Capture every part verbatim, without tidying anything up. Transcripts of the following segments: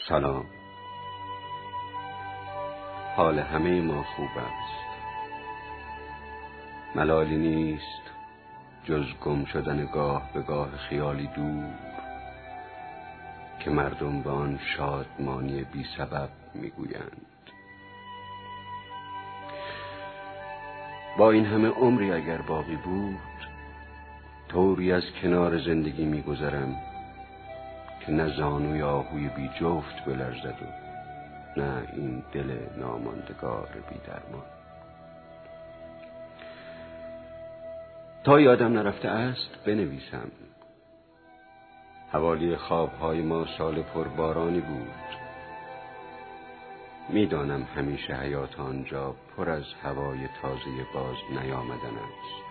سلام. حال همه ما خوب است. ملالی نیست جز گم شدن گاه به گاه خیالی دور که مردم به آن شادمانی بی سبب میگویند. با این همه عمری اگر باقی بود، طوری از کنار زندگی میگذرم که نه زانوی آهوی بی جفت بلرزد و نه این دل ناماندگار بی درمان. تا یادم نرفته است بنویسم. حوالی خوابهای ما سال پربارانی بود. میدانم همیشه حیات آنجا پر از هوای تازه باز نیامدن است،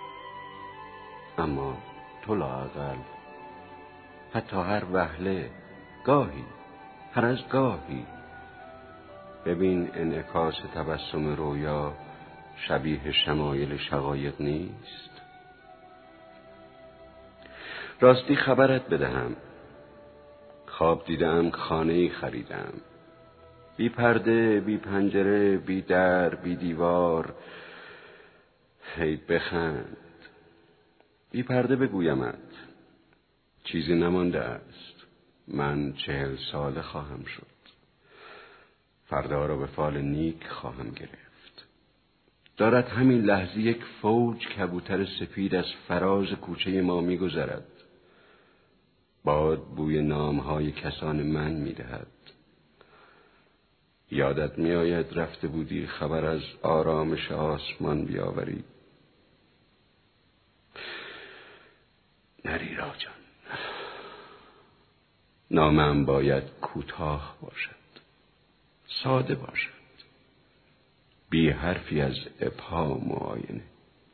اما تو لااقل حتی هر وهله، گاهی، هر از گاهی ببین انعکاس تبسم رویا شبیه شمایل شقایق نیست. راستی خبرت بدهم، خواب دیدم خانه‌ای خریدم، بی پرده، بی پنجره، بی در، بی دیوار. هی بخند. بی پرده بگویمت چیزی نمانده است. من چهل ساله خواهم شد. فردا را به فال نیک خواهم گرفت. دارد همین لحظه یک فوج کبوتر سپید از فراز کوچه ما می گذرد. باد بوی نامهای کسان من می دهد. یادت می آید رفته بودی خبر از آرامش آسمان بیاوری؟ نری راجان. نامم باید کوتاه باشد، ساده باشد، بی حرفی از ابهام و آینه.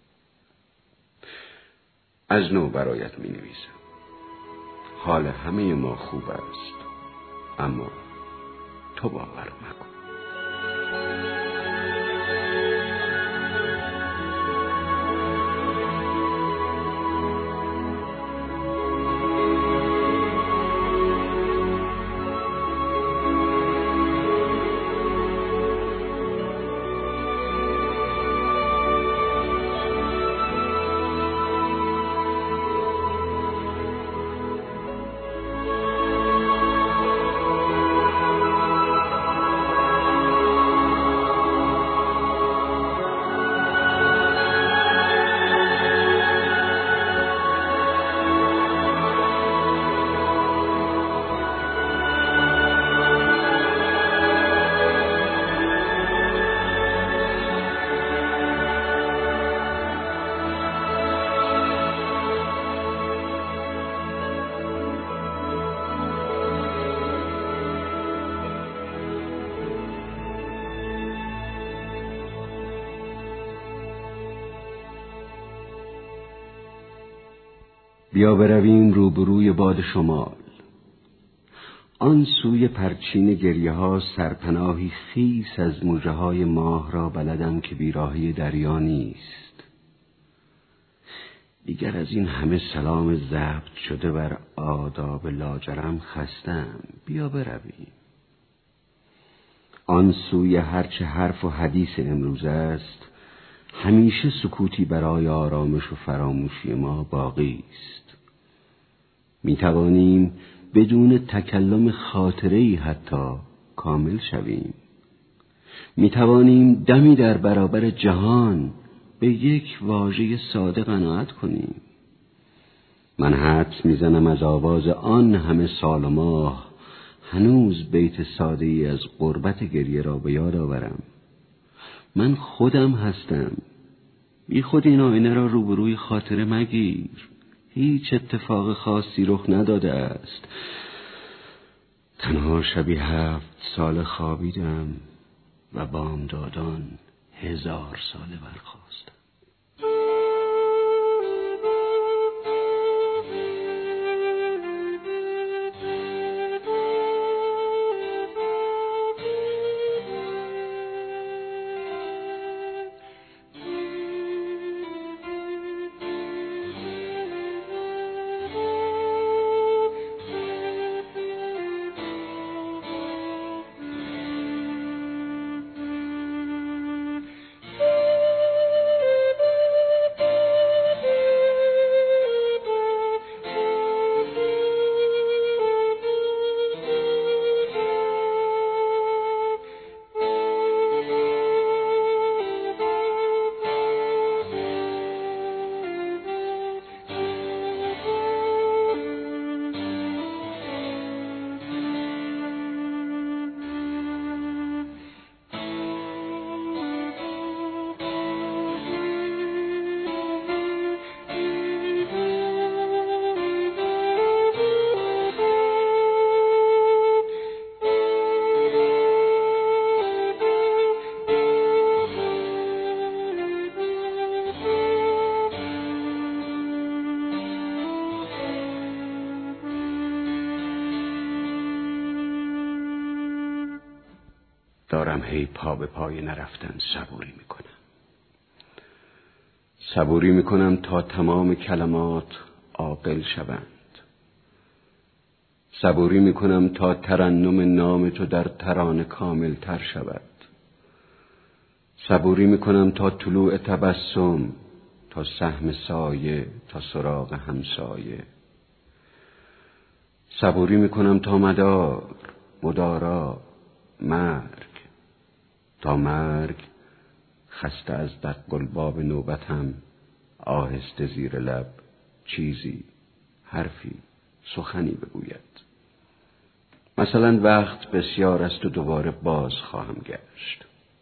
از نو برایت می نویسم. حال همه ما خوب است، اما تو باور مکن. بیا برویم روبروی باد شمال. آن سوی پرچین گریه ها سرپناهی خیس از موجه های ماه را بلدم که بیراهی دریا نیست. دیگر از این همه سلام ضبط شده بر آداب لاجرم خستم. بیا برویم. آن سوی هرچه حرف و حدیث امروز است، همیشه سکوتی برای آرامش و فراموشی ما باقی است. می توانیم بدون تکلم خاطره‌ای حتی کامل شویم. می توانیم دمی در برابر جهان به یک واژه ساده قناعت کنیم. من حدس می زنم از آواز آن همه سال و ماه هنوز بیت ساده‌ای از غربت گریه را به یاد آورم. من خودم هستم. بی خود این آینه را روبروی خاطره مگیر. هیچ اتفاق خاصی رخ نداده است. تنها شبی هفت سال خوابیدم و بامدادان هزار ساله برخاستم. دارم هی پا به پای نرفتن صبوری میکنم. صبوری میکنم تا تمام کلمات عاقل شوند. صبوری میکنم تا ترنم نام تو در ترانه کامل تر شود. صبوری میکنم تا طلوع تبسم، تا سهم سایه، تا سراغ همسایه. صبوری میکنم تا مدار، مدارا، مرگ، تا مرگ خسته از دق الباب نوبتم آهسته زیر لب چیزی، حرفی، سخنی بگوید. مثلا وقت بسیار است و دوباره باز خواهم گشت.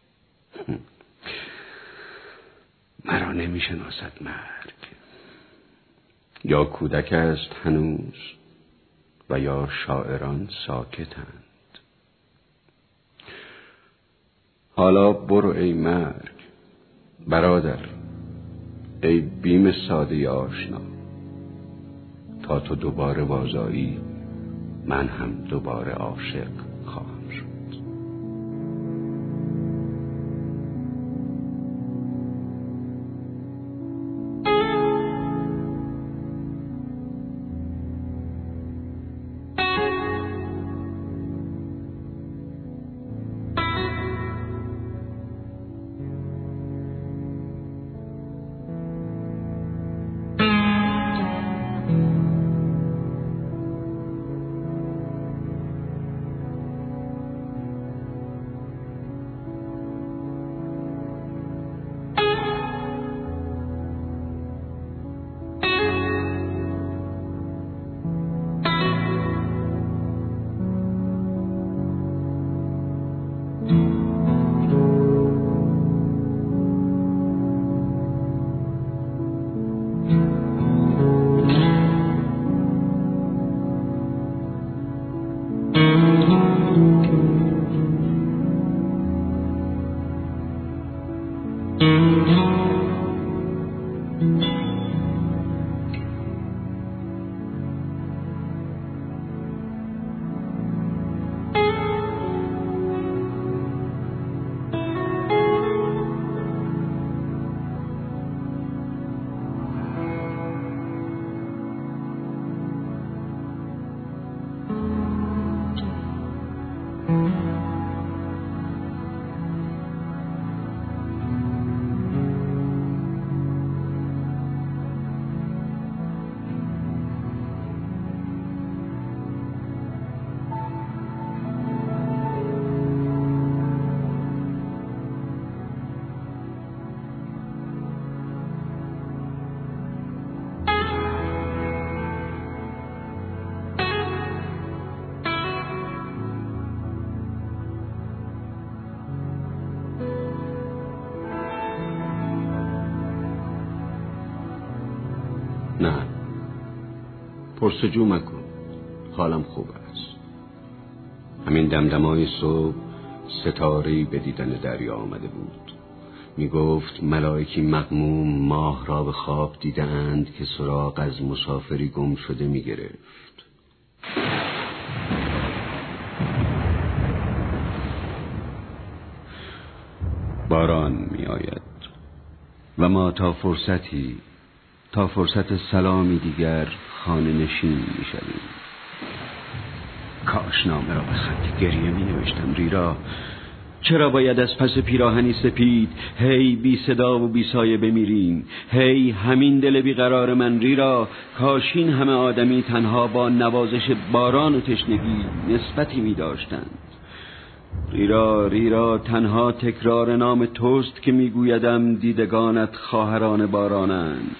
مرا نمی شناسد مرگ. یا کودک است هنوز و یا شاعران ساکتند. حالا برو ای مرگ، برادر، ای بیم ساده آشنا. تا تو دوباره بازایی من هم دوباره عاشق خواهم شد. نه، پرسجو مکن، حالم خوب است. همین دمدمای صبح ستاره‌ای به دیدن دریا آمده بود. می گفت ملائکی مغموم ماه را به خواب دیدند که سراغ از مسافری گم شده می گرفت. باران می آید و ما تا فرصتی تا فرصت سلامی دیگر خانه نشین می شویم. کاش نامه را به خط گریه می نوشتم ریرا. چرا باید از پس پیراهنی سپید هی بی صدا و بی سایه بمیریم؟ هی همین دل بیقرار من ریرا، کاش این همه آدمی تنها با نوازش باران و تشنگی نسبتی می داشتند. ریرا ریرا تنها تکرار نام توست که می گویدم دیدگانت خواهران بارانند.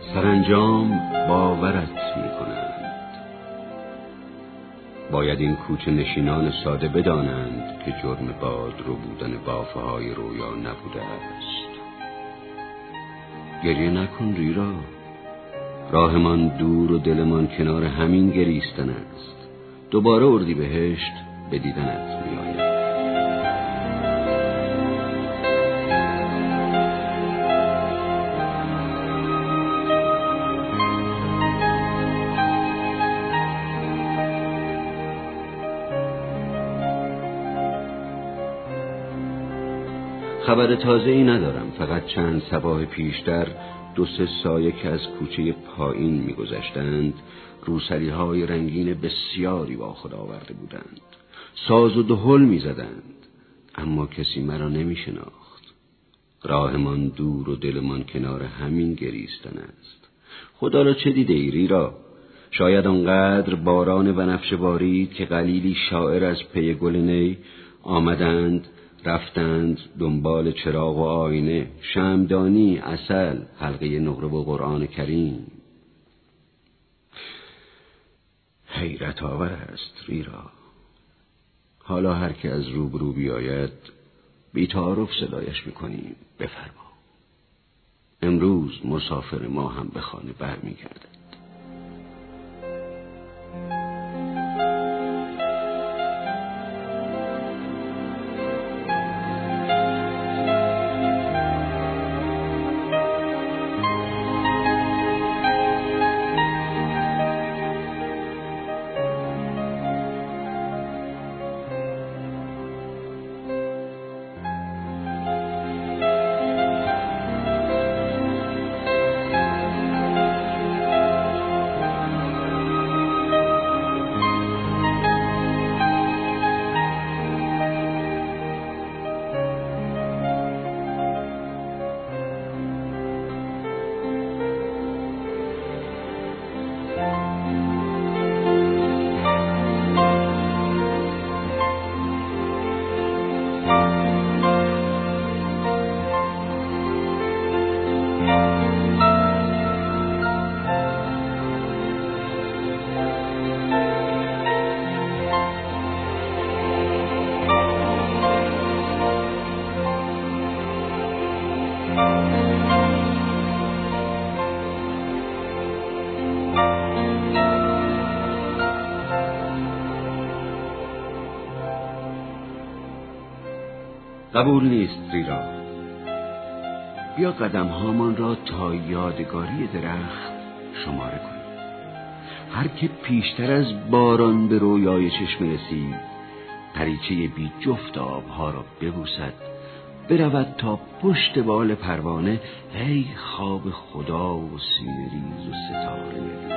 سرانجام باورت می کنند. باید این کوچه نشینان ساده بدانند که جرم باد رو بودن بافه های رویا نبوده است. گریه نکن ریرا، راهمان دور و دلمان کنار همین گریستن است. دوباره اردیبهشت به دیدنت می آید. خبر تازه ای ندارم، فقط چند صباح پیشتر دو سه سایه که از کوچه پایین می‌گذشتند روسری های رنگین بسیاری با خود آورده بودند. ساز و دهل می‌زدند، اما کسی مرا نمی‌شناخت. راهمان دور و دلمان کنار همین گریستن است. خدا را چه دیده ای ریرا؟ شاید آنقدر باران بنفشه بارید که قلیلی شاعر از پی گل نی آمدند رفتند دنبال چراغ و آینه، شمعدانی، عسل، حلقه نقره و قرآن کریم. حیرت آور است ریرا. حالا هر که از روبرو بیاید بی تعارف صدایش میکنیم بفرما. امروز مسافر ما هم به خانه برمیگردد. قبول نیست ریرا. بیا قدم هامان را تا یادگاری درخت شماره کنیم. هر که پیشتر از باران به رویای چشم رسید دریچه بی جفت آبها را ببوسد، برود تا پشت بال پروانه، ای خواب خدا و سینه ریز و ستاره.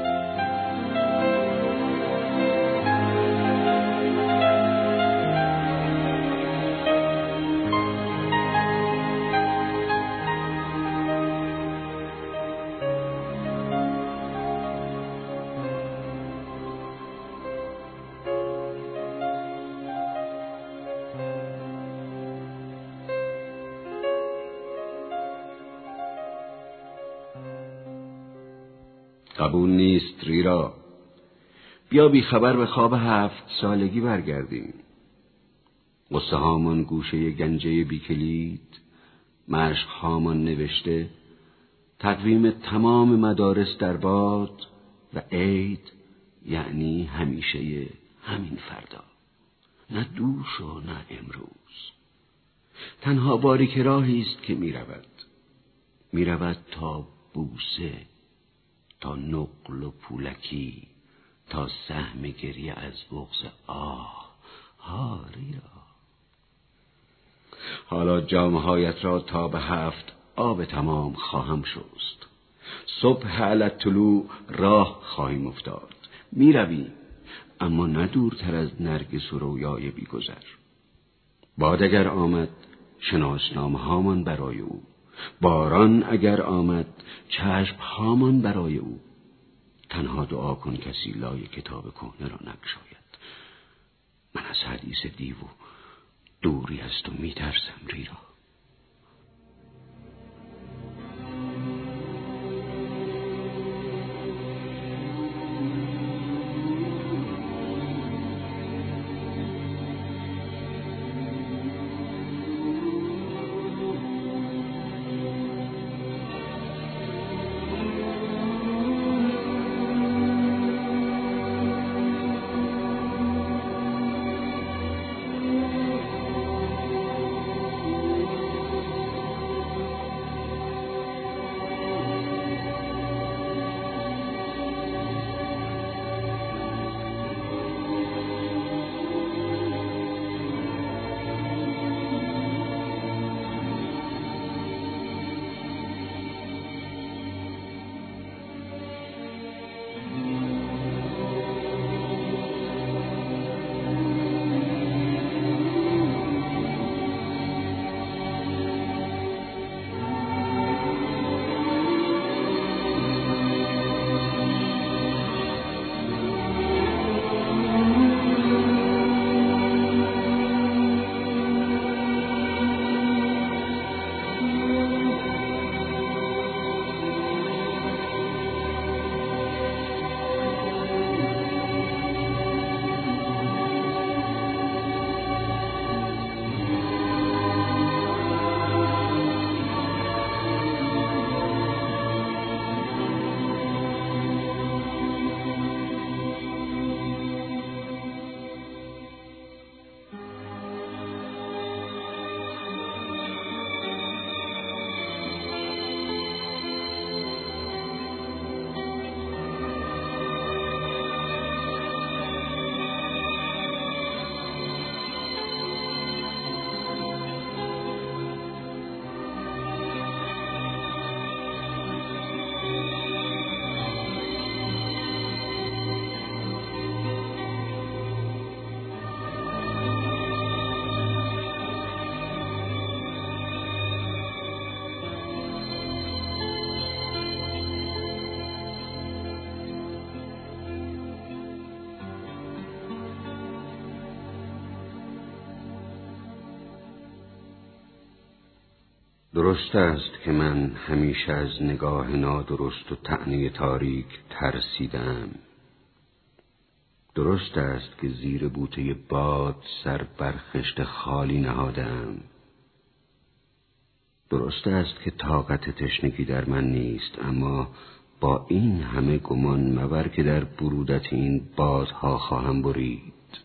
قبول نیست ریرا. بیا بی خبر به خواب هفت سالگی برگردیم. قصه هامان گوشه گنجه بی کلید، مشق هامان نوشته، تقویم تمام مدارس در باد و عید یعنی همیشه همین فردا، نه دوش و نه امروز. تنها باریک راهی است که می رود می رود تا بوسه، تا نقل و پولکی، تا سهم گریه از بغض آه. ها ریا. حالا جامهایت را تا به هفت آب تمام خواهم شست. صبح علی طلوع راه خواهیم افتاد. می رویم، اما نه دورتر از نرگس و رویای بیگذر. باد اگر آمد شناسنامه هامان برای او، باران اگر آمد چشم هامان برای او. تنها دعا کن کسی لای کتاب کهنه را نگشاید. من از حدیث دیو و دوری از تو می ترسم ریرا. درست است که من همیشه از نگاه نادرست و طعنه تاریک ترسیدم. درست است که زیر بوته باد سر بر خشت خالی نهادم. درست است که طاقت تشنگی در من نیست، اما با این همه گمان مبر که در برودت این بادها خواهم برید.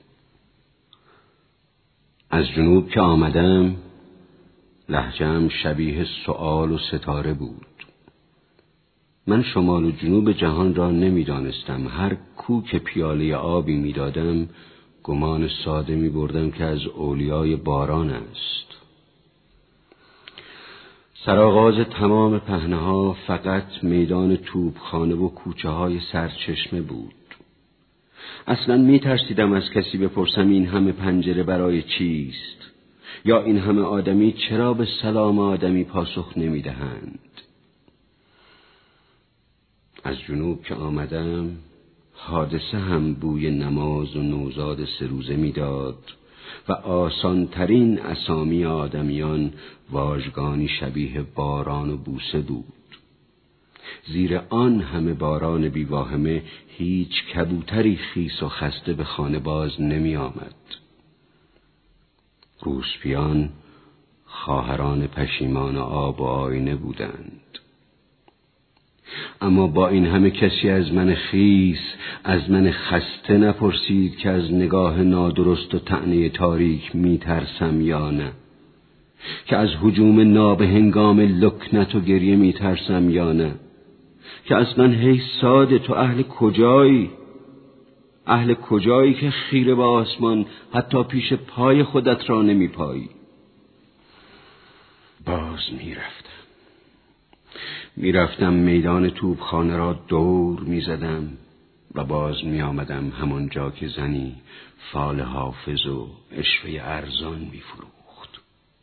از جنوب که آمدم لهجه‌ام شبیه سؤال و ستاره بود. من شمال و جنوب جهان را نمی دانستم. هر کو که پیاله آبی می دادم گمان ساده می بردم که از اولیای باران است. سرآغاز تمام پهنه‌ها فقط میدان توپخانه و کوچه های سرچشمه بود. اصلا می ترسیدم از کسی بپرسم این همه پنجره برای چیست، یا این همه آدمی چرا به سلام آدمی پاسخ نمی دهند. از جنوب که آمدم حادثه هم بوی نماز و نوزاد سه روزه می داد و آسانترین اسامی آدمیان واژگانی شبیه باران و بوسه بود. زیر آن همه باران بیواهمه هیچ کبوتری خیس و خسته به خانه باز نمی آمد. روسپیان خواهران پشیمان آب و آینه بودند. اما با این همه کسی از من خیس، از من خسته نپرسید که از نگاه نادرست و طعنه تاریک می ترسم یا نه، که از هجوم نابهنگام لکنت و گریه می ترسم یا نه، که اصلا هی ساده تو اهل کجایی؟ اهل کجایی که خیره به آسمان حتی پیش پای خودت را نمی پایی؟ باز می رفتم می رفتم میدان توپخانه را دور می زدم و باز می آمدم همانجا که زنی فال حافظ و عشوه ارزان می فروخت.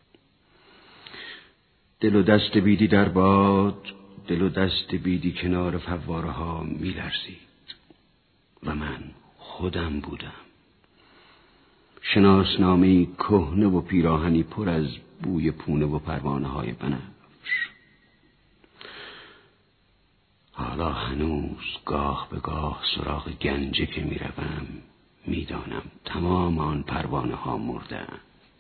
دل و دست بیدی در باد، دل و دست بیدی کنار فواره ها می لرزید و من خودم بودم. شناسنامه‌ای کهنه و پیراهنی پر از بوی پونه و پروانه های بنفش. حالا هنوز گاه به گاه سراغ گنجه که می روم می دانم تمام آن پروانه ها مردند.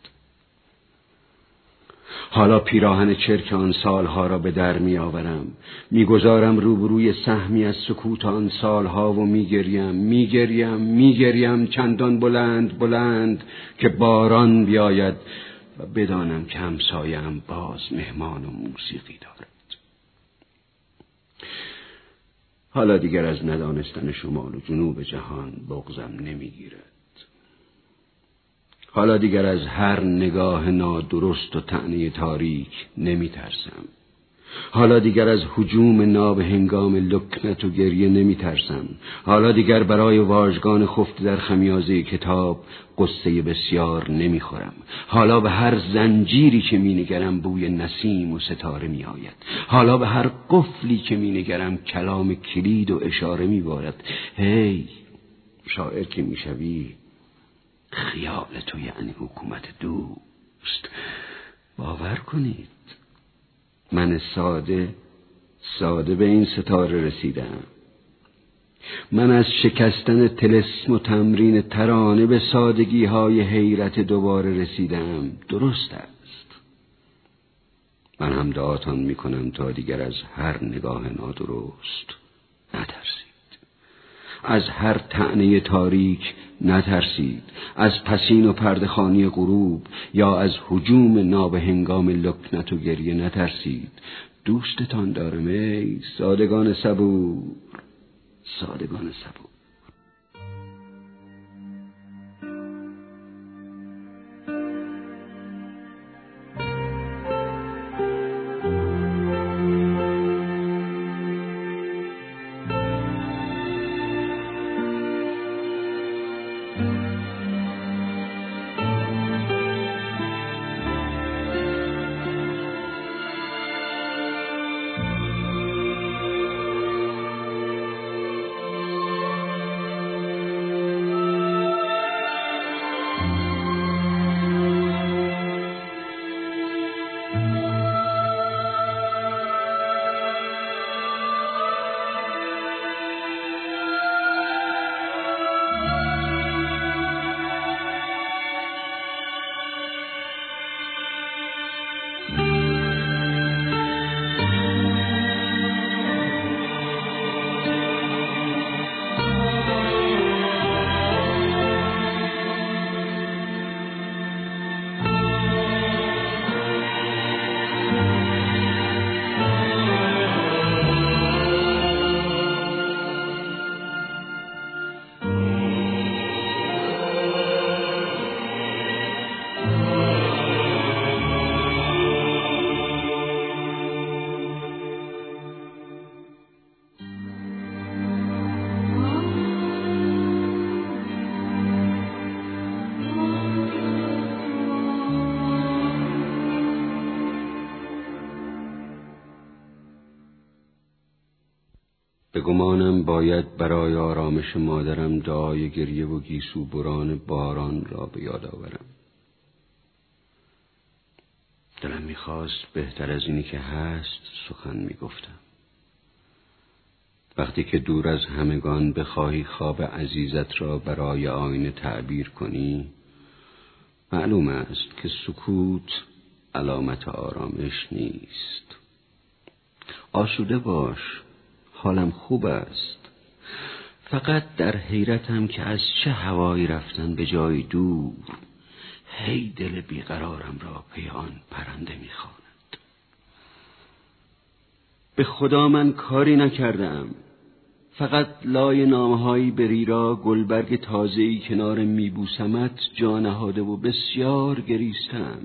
حالا پیراهن چرک آن سالها را به در می آورم، می گذارم روبروی سهمی از سکوت آن سالها و می گریم می گریم می گریم چندان بلند بلند که باران بیاید و بدانم که همسایم باز مهمان و موسیقی دارد. حالا دیگر از ندانستن شمال و جنوب جهان بغضم نمیگیرد. حالا دیگر از هر نگاه نادرست و طعنه تاریک نمی ترسم. حالا دیگر از هجوم نابهنگام لکنت و گریه نمی ترسم. حالا دیگر برای واژگان خفته در خمیازه کتاب قصه بسیار نمی خورم. حالا به هر زنجیری که می نگرم بوی نسیم و ستاره می آید. حالا به هر قفلی که می نگرم کلام کلید و اشاره می بارد. هی شاعر که می شوی، خیال تو یعنی حکومت دوست. باور کنید من ساده ساده به این ستاره رسیدم. من از شکستن طلسم و تمرین ترانه به سادگی های حیرت دوباره رسیدم. درست است. من هم دعاتان می کنم تا دیگر از هر نگاه نادرست نترسید، از هر طعنه تاریک نترسید، از پسین و پردخانی غروب یا از هجوم نابهنگام لکنت و گریه نترسید. دوستتان دارم ای سادگان صبور، سادگان صبور. به گمانم باید برای آرامش مادرم دعای گریه و گیسو بران باران را به یاد آورم. دلم میخواست بهتر از اینی که هست سخن میگفتم. وقتی که دور از همگان بخواهی خواب عزیزت را برای آینه تعبیر کنی، معلوم است که سکوت علامت آرامش نیست. آسوده باش، حالم خوب است. فقط در حیرتم که از چه هوایی رفتن به جای دور هی دل بیقرارم را پی آن پرنده می‌خواند. به خدا من کاری نکردم، فقط لای نامه‌هایی بری را گلبرگ تازه‌ای کنار میبوسمت جا نهاده و بسیار گریستم.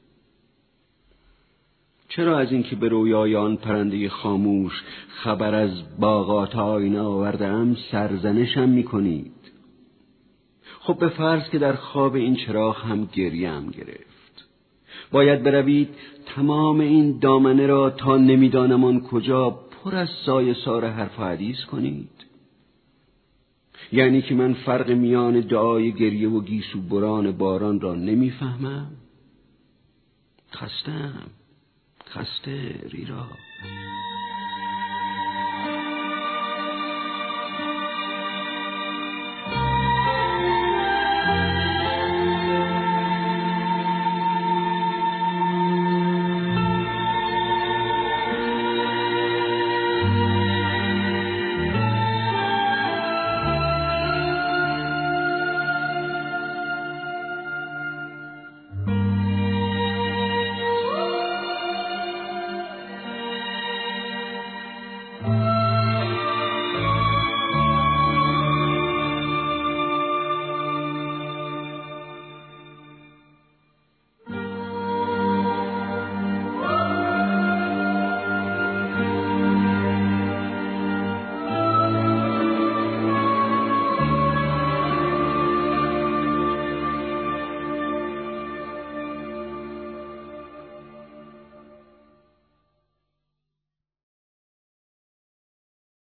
چرا از اینکه به رویای آن پرنده خاموش خبر از باغات آینه آوردم سرزنشم میکنید؟ خب به فرض که در خواب این چراغ هم گریم گرفت، باید بروید تمام این دامنه را تا نمیدانم آن کجا پر از سایه سار حرف و حدیث کنید؟ یعنی که من فرق میان دعای گریه و گیسو بران باران را نمیفهمم؟ خستم، خسته ریرا.